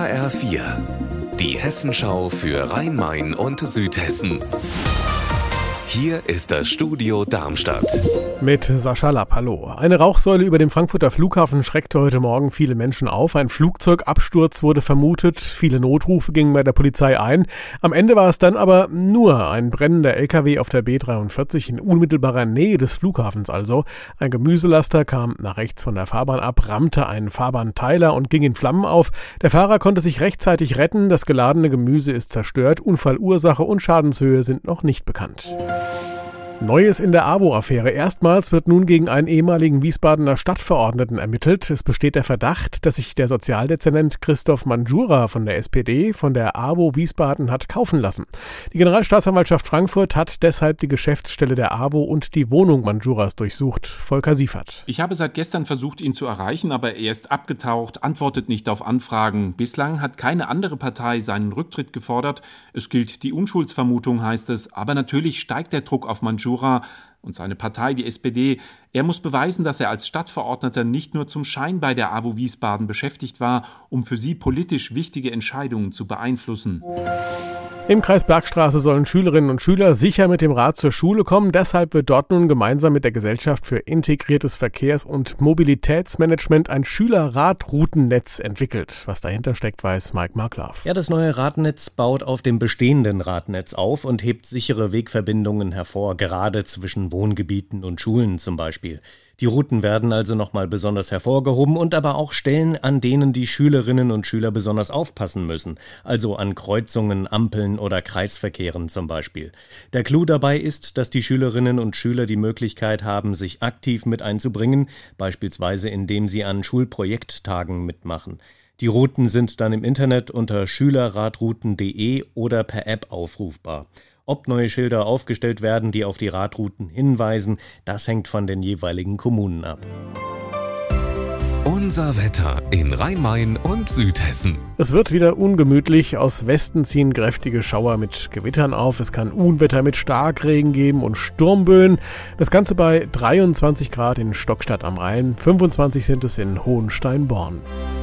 HR4, die Hessenschau für Rhein-Main und Südhessen. Hier ist das Studio Darmstadt. Mit Sascha Lapp, hallo. Eine Rauchsäule über dem Frankfurter Flughafen schreckte heute Morgen viele Menschen auf. Ein Flugzeugabsturz wurde vermutet. Viele Notrufe gingen bei der Polizei ein. Am Ende war es dann aber nur ein brennender LKW auf der B43 in unmittelbarer Nähe des Flughafens also. Ein Gemüselaster kam nach rechts von der Fahrbahn ab, rammte einen Fahrbahnteiler und ging in Flammen auf. Der Fahrer konnte sich rechtzeitig retten. Das geladene Gemüse ist zerstört. Unfallursache und Schadenshöhe sind noch nicht bekannt. Neues in der AWO-Affäre. Erstmals wird nun gegen einen ehemaligen Wiesbadener Stadtverordneten ermittelt. Es besteht der Verdacht, dass sich der Sozialdezernent Christoph Mangiura von der SPD von der AWO Wiesbaden hat kaufen lassen. Die Generalstaatsanwaltschaft Frankfurt hat deshalb die Geschäftsstelle der AWO und die Wohnung Mangiuras durchsucht. Volker Siefert. Ich habe seit gestern versucht, ihn zu erreichen, aber er ist abgetaucht, antwortet nicht auf Anfragen. Bislang hat keine andere Partei seinen Rücktritt gefordert. Es gilt die Unschuldsvermutung, heißt es. Aber natürlich steigt der Druck auf Mangiura und seine Partei, die SPD. Er muss beweisen, dass er als Stadtverordneter nicht nur zum Schein bei der AWO Wiesbaden beschäftigt war, um für sie politisch wichtige Entscheidungen zu beeinflussen. Im Kreis Bergstraße sollen Schülerinnen und Schüler sicher mit dem Rad zur Schule kommen. Deshalb wird dort nun gemeinsam mit der Gesellschaft für integriertes Verkehrs- und Mobilitätsmanagement ein Schülerradroutennetz entwickelt. Was dahinter steckt, weiß Mike Markloff. Ja, das neue Radnetz baut auf dem bestehenden Radnetz auf und hebt sichere Wegverbindungen hervor, gerade zwischen Wohngebieten und Schulen zum Beispiel. Die Routen werden also nochmal besonders hervorgehoben und aber auch Stellen, an denen die Schülerinnen und Schüler besonders aufpassen müssen, also an Kreuzungen, Ampeln oder Kreisverkehren zum Beispiel. Der Clou dabei ist, dass die Schülerinnen und Schüler die Möglichkeit haben, sich aktiv mit einzubringen, beispielsweise indem sie an Schulprojekttagen mitmachen. Die Routen sind dann im Internet unter schülerradrouten.de oder per App aufrufbar. Ob neue Schilder aufgestellt werden, die auf die Radrouten hinweisen, das hängt von den jeweiligen Kommunen ab. Unser Wetter in Rhein-Main und Südhessen. Es wird wieder ungemütlich. Aus Westen ziehen kräftige Schauer mit Gewittern auf. Es kann Unwetter mit Starkregen geben und Sturmböen. Das Ganze bei 23 Grad in Stockstadt am Rhein. 25 sind es in Hohenstein-Born.